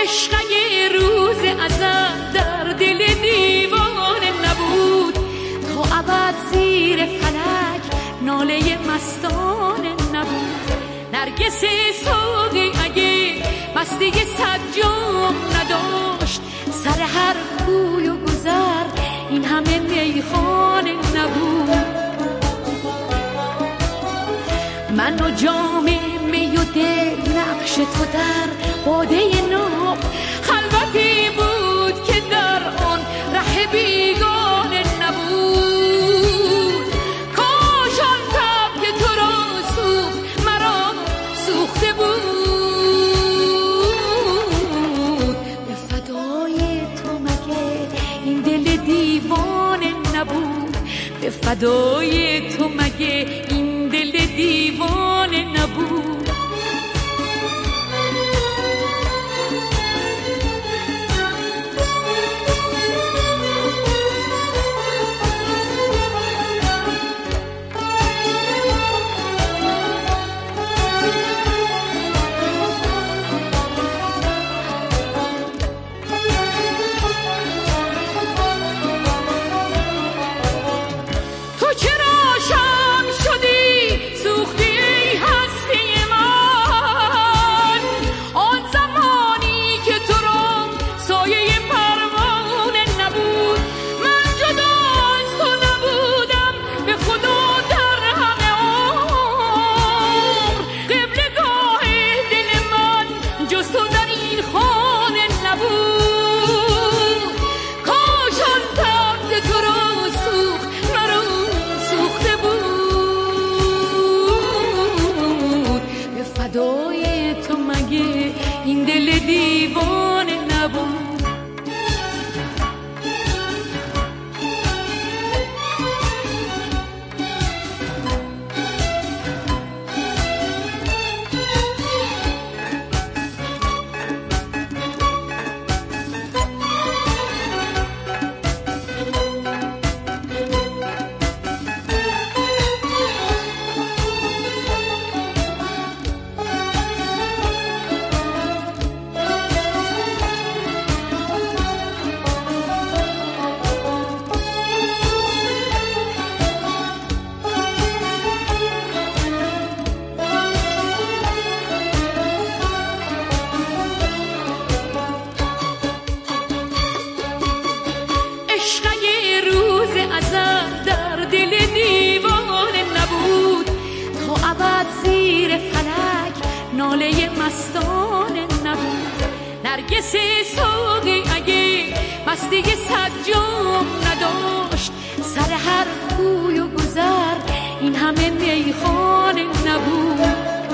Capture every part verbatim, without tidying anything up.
عشق اگه روز ازل در دل دیوانه نبود، تا ابد زیر فلک ناله مستانه نبود. نرگس ساقی اگه مستی صد جام نداشت، سر هر کوی و گذر این همه میخانه نبود. من و جام می و دل نقش تو در باده ناب، خلوتی بود که در آن ره بیگانه نبود. کاش آن تب که تو را سوخت مرا سوخته بود. به فدای تو مگه این دل دیوانه نبود، به فدای تو مگه این دل دیوانه نبود. این دل دیوانه نبود. ناله مستانه نبود. نرگس ساقی اگه مستی صد جام نداشت، سر هر کوی و گذر این همه میخانه نبود.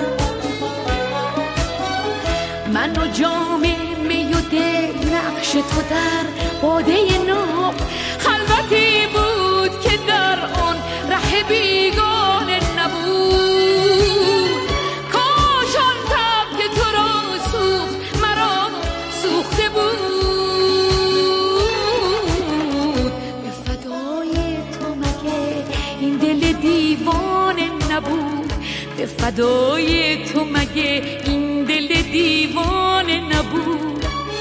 من و جام می و دل نقش تو در باده ناب، خلوتی بود که در آن ره بیگانه نبود. به فدای تو مگه این دل دیوانه نبود.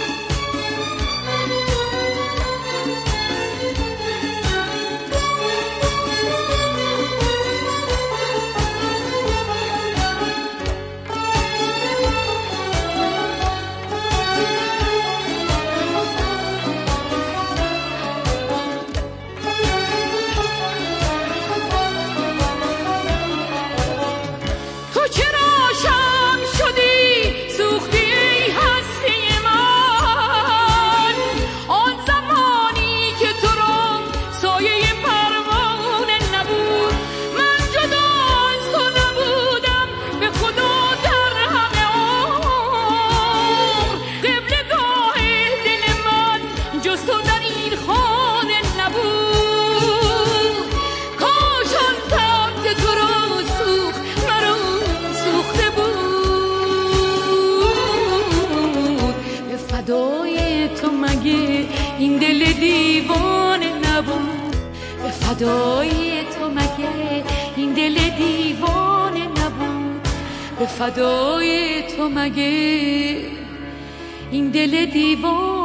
این دل دیوانه نبود، به فدای تو مگه این دل دیوانه نبود، به فدای تو مگه این دل دیوانه